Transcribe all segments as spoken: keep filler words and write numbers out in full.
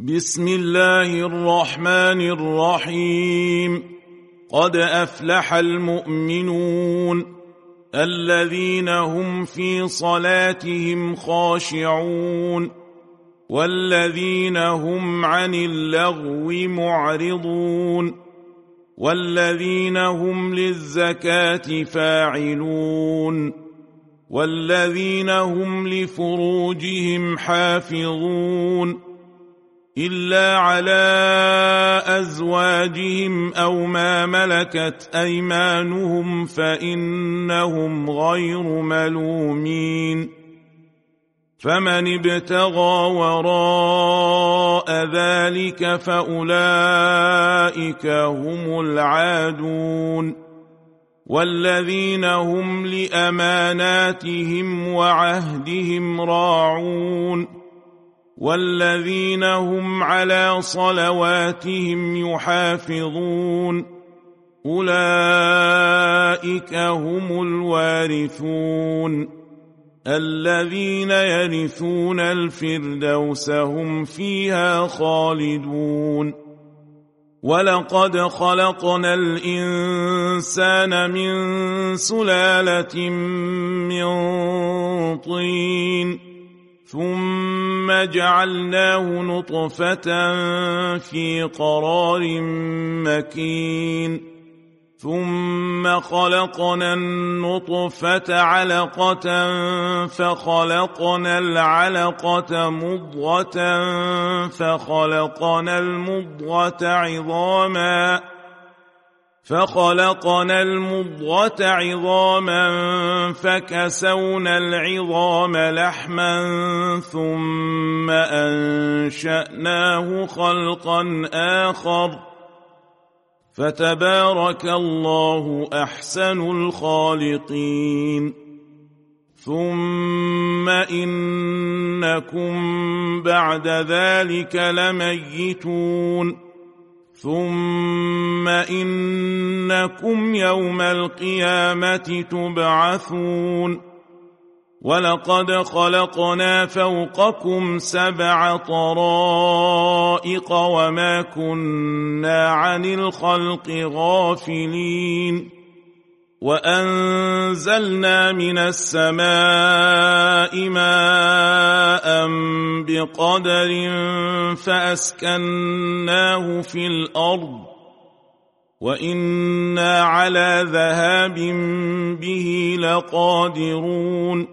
بسم الله الرحمن الرحيم. قد أفلح المؤمنون الذين هم في صلاتهم خاشعون والذين هم عن اللغو معرضون والذين هم للزكاة فاعلون والذين هم لفروجهم حافظون إلا على أزواجهم أو ما ملكت أيمانهم فإنهم غير ملومين. فمن ابتغى وراء ذلك فأولئك هم العادون والذين هم لأماناتهم وعهدهم راعون والذين هم على صلواتهم يحافظون أولئك هم الوارثون الذين يرثون الفردوس هم فيها خالدون. ولقد خلقنا الإنسان من سلالة من طين ثم جعلناه نطفة في قرار مكين ثم خلقنا النطفة علقة فخلقنا العلقة مضغة فخلقنا المضغة عظاما فخلقنا المضغة عظاما فكسونا العظام لحما ثم أنشأناه خلقا آخر فتبارك الله أحسن الخالقين. ثم إنكم بعد ذلك لميتون ثم إنكم يوم القيامة تبعثون. ولقد خلقنا فوقكم سبع طرائق وما كنا عن الخلق غافلين وأنزلنا من السماء ماء بقدر فأسكناه في الأرض وإنا على ذهاب به لقادرون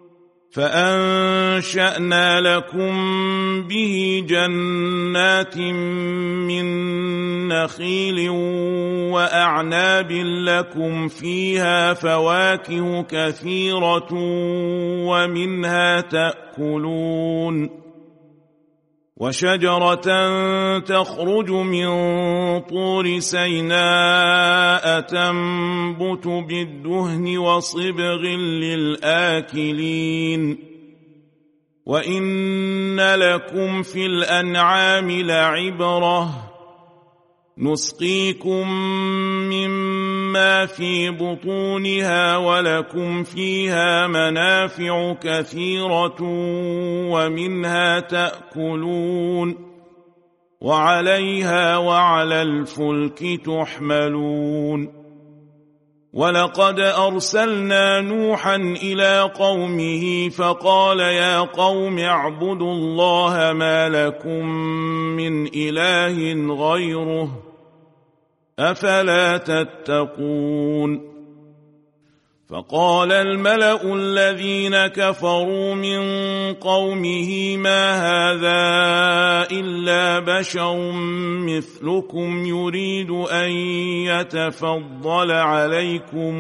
فأنشأنا لكم به جنات من نخيل وأعناب لكم فيها فواكه كثيرة ومنها تأكلون وشجرة تخرج من طور سيناء تنبت بالدهن وصبغ للآكلين وإن لكم في الأنعام لعبرة نسقيكم مما في بطونها ولكم فيها منافع كثيرة ومنها تأكلون وعليها وعلى الفلك تحملون. ولقد أرسلنا نوحا إلى قومه فقال يا قوم اعبدوا الله ما لكم من إله غيره أفلا تتقون. فقال الملأ الذين كفروا من قومه ما هذا إلا بشر مثلكم يريد أن يتفضل عليكم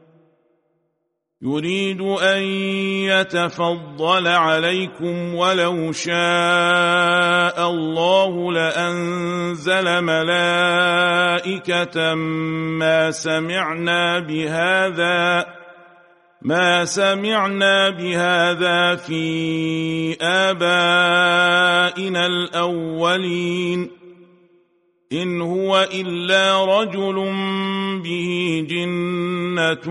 يريد أن يتفضل عليكم ولو شاء الله لأنزل ملائكة ما سمعنا بهذا ما سمعنا بهذا في آبائنا الأولين إن هو إلا رجل به جنة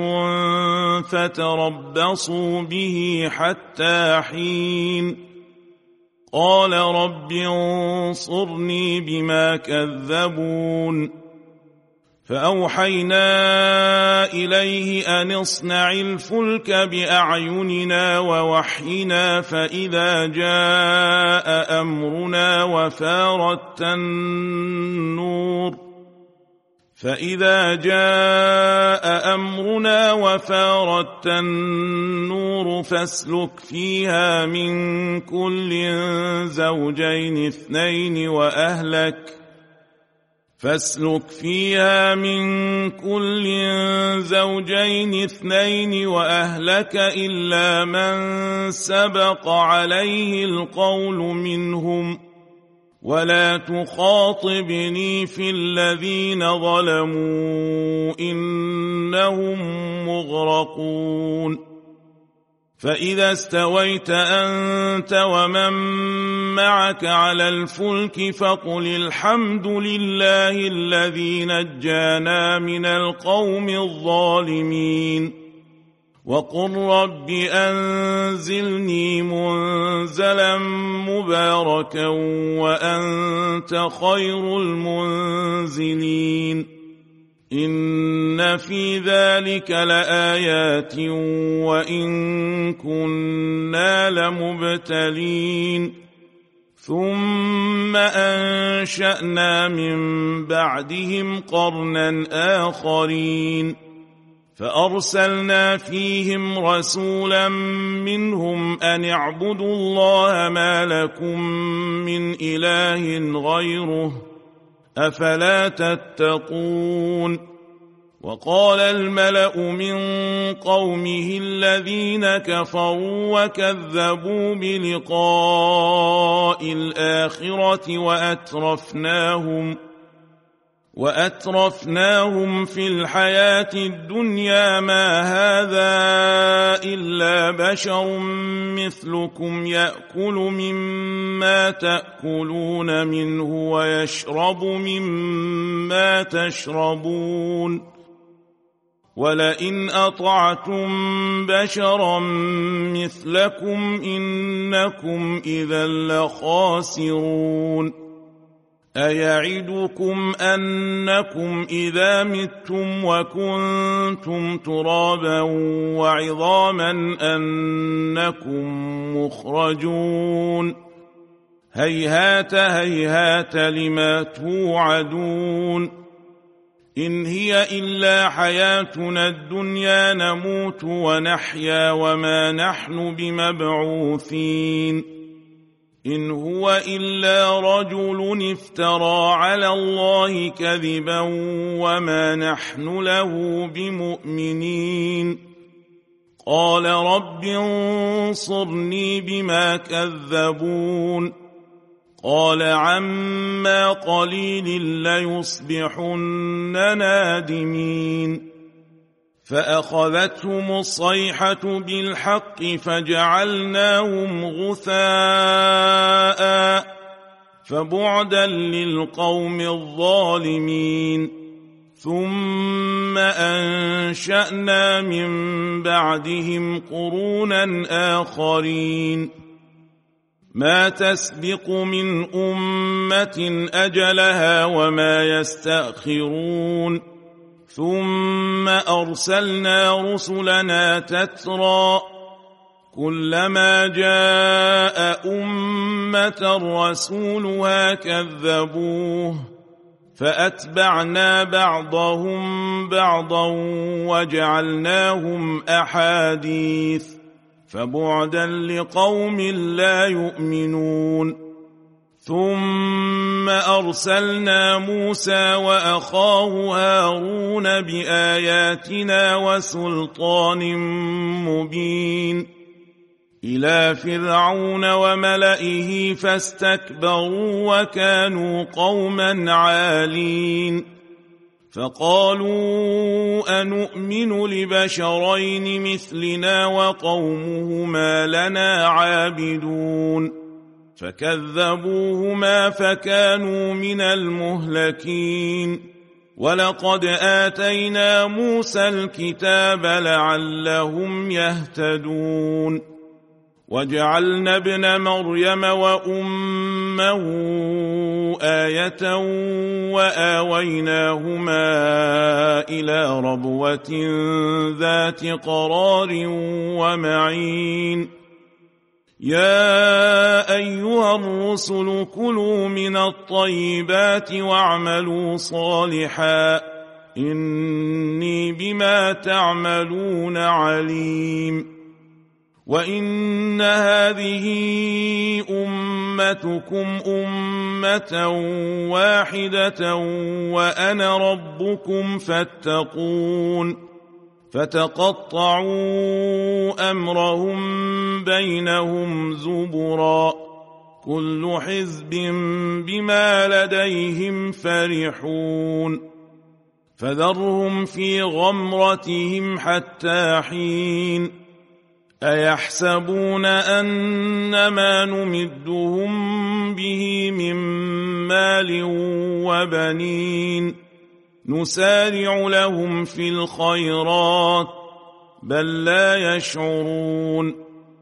فتربصوا به حتى حين قال رب انصرني بما كذبون فأوحينا إليه أن اصنع الفلك بأعيننا ووحينا فإذا جاء أمرنا وفارت النور فإذا جاء أمرنا وفارت النور فاسلك فيها من كل زوجين اثنين وأهلك فاسلك فيها من كل زوجين اثنين وأهلك إلا من سبق عليه القول منهم ولا تخاطبني في الذين ظلموا إنهم مغرقون فإذا استويت أنت ومن معك على الفلك فقل الحمد لله الذي نجانا من القوم الظالمين وقل رب أنزلني منزلا مباركا وأنت خير المنزلين إن في ذلك لآيات وإن كنا لمبتلين ثم أنشأنا من بعدهم قرنا آخرين فأرسلنا فيهم رسولا منهم أن اعبدوا الله ما لكم من إله غيره أفلا تتقون وقال الملأ من قومه الذين كفروا وكذبوا بلقاء الآخرة وأترفناهم وأترفناهم في الحياة الدنيا ما هذا إلا بشر مثلكم يأكل مما تأكلون منه ويشرب مما تشربون ولئن أطعتم بشرا مثلكم إنكم إذا لخاسرون أيعدكم أنكم إذا متم وكنتم ترابا وعظاما أنكم مخرجون هيهات هيهات لما توعدون إن هي إلا حياتنا الدنيا نموت ونحيا وما نحن بمبعوثين إن هو إلا رجل افترى على الله كذبا وما نحن له بمؤمنين قال رب انصرني بما كذبون قال عما قليل ليصبحن نادمين فأخذتهم الصيحة بالحق فجعلناهم غثاء فبعدا للقوم الظالمين ثم أنشأنا من بعدهم قرونا آخرين ما تسبق من أمة أجلها وما يستأخرون ثم أرسلنا رسلنا تترى كلما جاء أمة رسولها كذبوه فأتبعنا بعضهم بعضا وجعلناهم أحاديث فبعدا لقوم لا يؤمنون ثم أرسلنا موسى وأخاه هارون بآياتنا وسلطان مبين إلى فرعون وملئه فاستكبروا وكانوا قوما عالين فقالوا أنؤمن لبشرين مثلنا وقومهما لنا عابدون فكذبوهما فكانوا من المهلكين ولقد آتينا موسى الكتاب لعلهم يهتدون وجعلنا ابن مريم وأمه آية وآويناهما إلى ربوة ذات قرار ومعين يا أيها الرسل كلوا من الطيبات واعملوا صالحا إني بما تعملون عليم وإن هذه أمتكم أمة واحدة وأنا ربكم فاتقون فتقطعوا أمرهم بينهم زبرا كل حزب بما لديهم فرحون فذرهم في غمرتهم حتى حين أيحسبون أنما نمدهم به من مال وبنين نسارع لهم في الخيرات بل لا يشعرون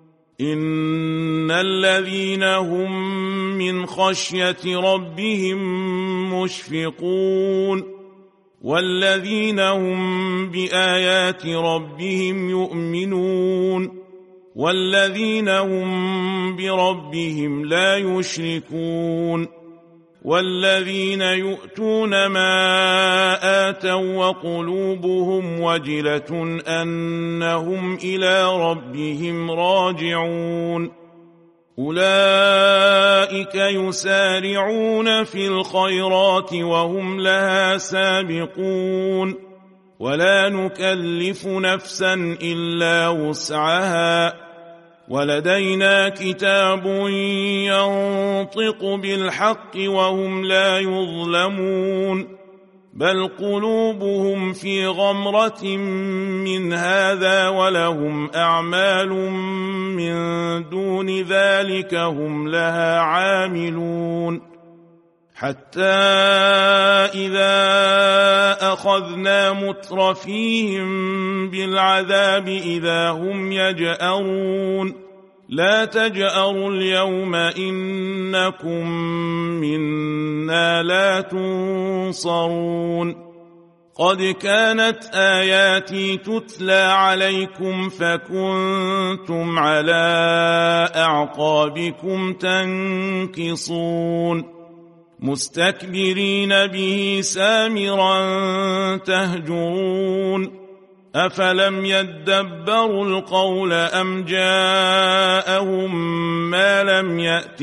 إن الذين هم من خشية ربهم مشفقون والذين هم بآيات ربهم يؤمنون والذين هم بربهم لا يشركون والذين يؤتون ما آتوا وقلوبهم وجلة أنهم إلى ربهم راجعون أولئك يسارعون في الخيرات وهم لها سابقون ولا نكلف نفسا إلا وسعها ولدينا كتاب ينطق بالحق وهم لا يظلمون بل قلوبهم في غمرة من هذا ولهم أعمال من دون ذلك هم لها عاملون حتى إذا أخذنا مترفيهم بالعذاب إذا هم يجأرون لا تجأروا اليوم إنكم منا لا تنصرون قد كانت آياتي تتلى عليكم فكنتم على أعقابكم تنكصون مستكبرين به سامرا تهجرون أفلم يدبروا القول أم جاءهم ما لم يأت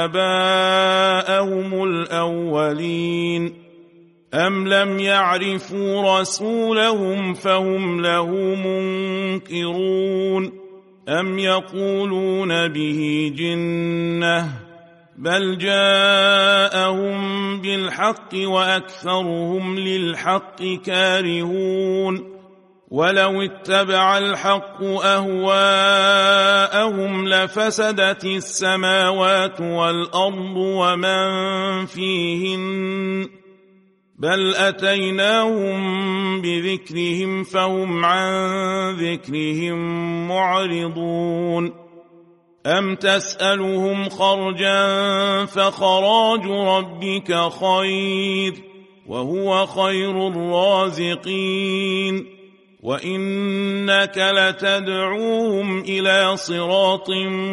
آباءهم الأولين أم لم يعرفوا رسولهم فهم له منكرون أم يقولون به جنة بل جاءهم بالحق وأكثرهم للحق كارهون ولو اتبع الحق أهواءهم لفسدت السماوات والأرض ومن فيهن بل أتيناهم بذكرهم فهم عن ذكرهم معرضون أم تسألهم خرجا فخراج ربك خير وهو خير الرازقين وإنك لتدعوهم إلى صراط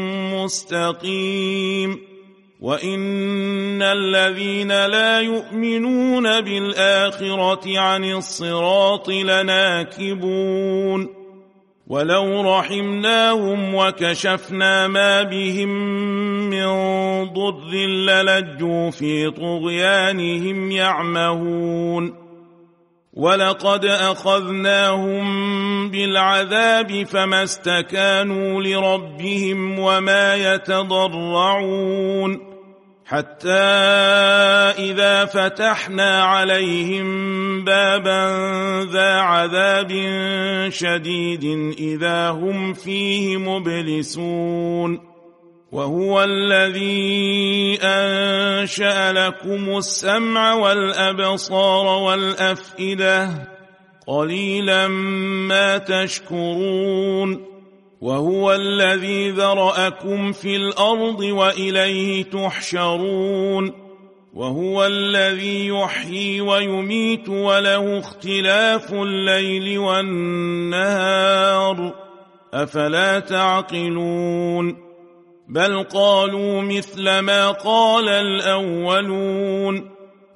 مستقيم وإن الذين لا يؤمنون بالآخرة عن الصراط لناكبون ولو رحمناهم وكشفنا ما بهم من ضر للجوا في طغيانهم يعمهون ولقد أخذناهم بالعذاب فما استكانوا لربهم وما يتضرعون حتى إذا فتحنا عليهم بابا ذا عذاب شديد إذا هم فيه مبلسون وهو الذي أنشأ لكم السمع والأبصار والأفئدة قليلا ما تشكرون وهو الذي ذرأكم في الأرض وإليه تحشرون وهو الذي يحيي ويميت وله اختلاف الليل والنهار أفلا تعقلون بل قالوا مثل ما قال الأولون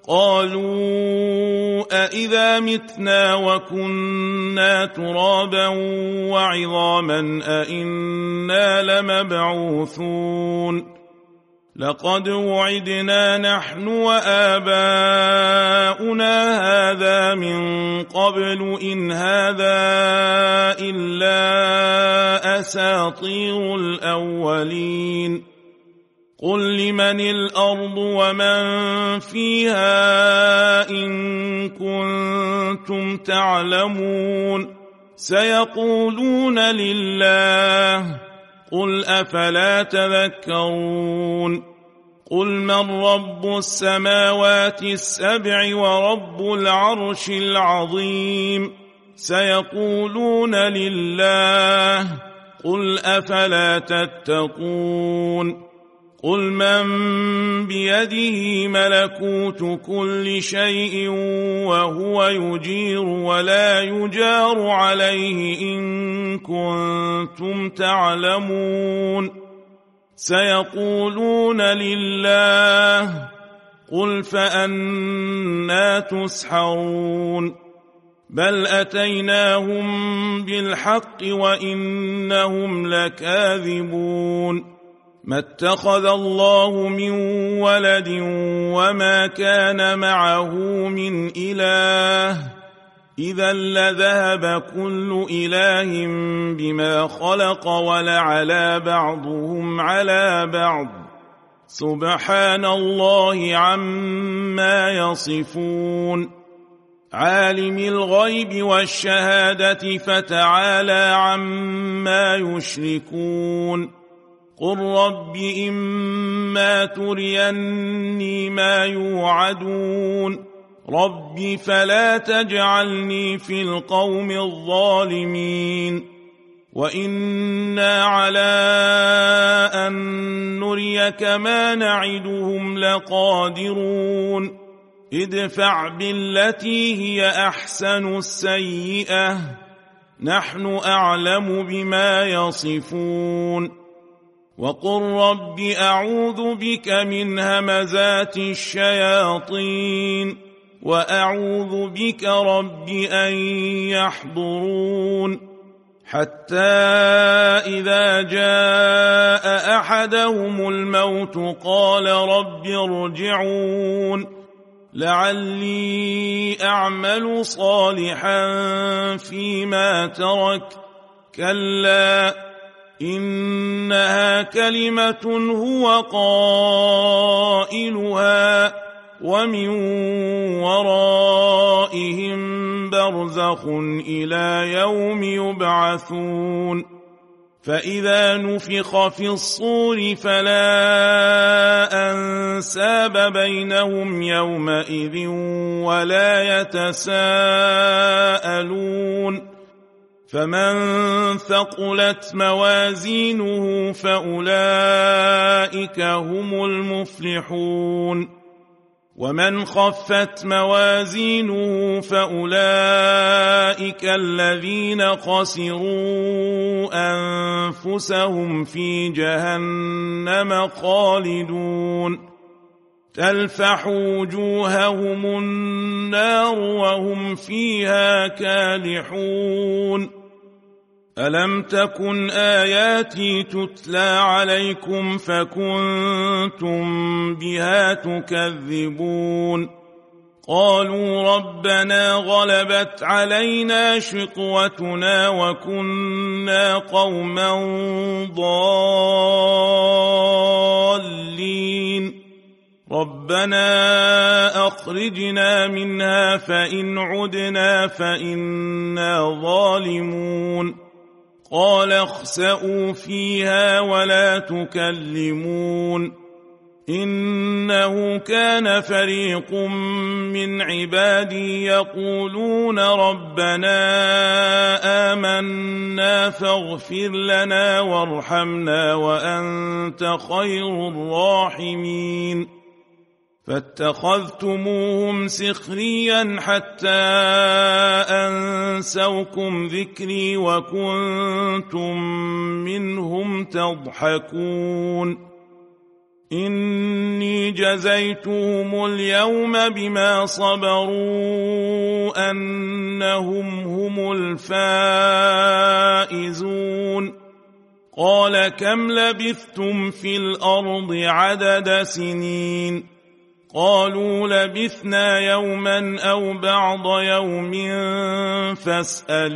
قالوا أإذا متنا وكنا ترابا وعظاما أإنا لمبعوثون لقد وعدنا نحن وآباؤنا هذا من قبل إن هذا إلا أساطير الأولين قل لمن الأرض ومن فيها إن كنتم تعلمون سيقولون لله قل أفلا تذكرون قل من رب السماوات السبع ورب العرش العظيم سيقولون لله قل أفلا تتقون قل من بيده ملكوت كل شيء وهو يجير ولا يجار عليه إن كنتم تعلمون سيقولون لله قل فأنى تسحرون بل أتيناهم بالحق وإنهم لكاذبون ما اتخذ الله من ولد وما كان معه من إله إذا لذهب كل إله بما خلق ولعلى بعضهم على بعض سبحان الله عما يصفون عالم الغيب والشهادة فتعالى عما يشركون قل رب إما تريني ما يوعدون رب فلا تجعلني في القوم الظالمين وإنا على أن نريك ما نعدهم لقادرون ادفع بالتي هي أحسن السيئة نحن أعلم بما يصفون وقل رب أعوذ بك من همزات الشياطين وأعوذ بك رب أن يحضرون حتى إذا جاء أحدهم الموت قال رب ارجعون لعلي أعمل صالحا فيما ترك كلا إنها كلمة هو قائلها ومن ورائهم برزخ إلى يوم يبعثون فإذا نفخ في الصور فلا أنساب بينهم يومئذ ولا يتساءلون فمن ثقلت موازينه فأولئك هم المفلحون ومن خفت موازينه فأولئك الذين خسروا أنفسهم في جهنم خالدون تلفح وجوههم النار وهم فيها كالحون ألم تكن آياتي تتلى عليكم فكنتم بها تكذبون قالوا ربنا غلبت علينا شقوتنا وكنا قوما ضالين ربنا أخرجنا منها فإن عدنا فإنا ظالمون قال اخسئوا فيها ولا تكلمون إنه كان فريق من عبادي يقولون ربنا آمنا فاغفر لنا وارحمنا وأنت خير الراحمين فاتخذتموهم سخريا حتى أنسوكم ذكري وكنتم منهم تضحكون إني جزيتهم اليوم بما صبروا أنهم هم الفائزون قال كم لبثتم في الأرض عدد سنين قالوا لبثنا يوما أو بعض يوم فاسأل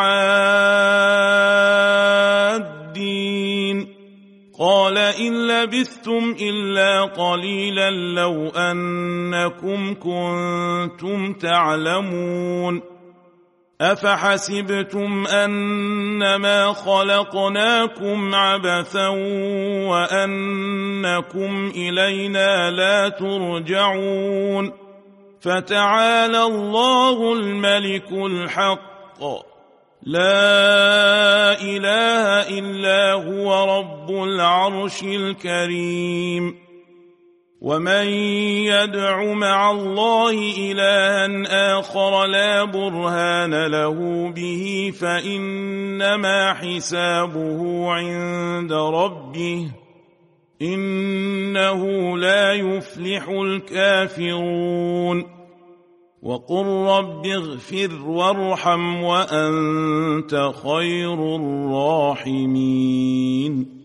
العادين قال إن لبثتم إلا قليلا لو أنكم كنتم تعلمون أفحسبتم أنما خلقناكم عبثا وأنكم إلينا لا ترجعون فتعالى الله الملك الحق لا إله إلا هو رب العرش الكريم ومن يدع مع الله إلها آخر لا برهان له به فإنما حسابه عند ربه إنه لا يفلح الكافرون وقل رب اغفر وارحم وأنت خير الراحمين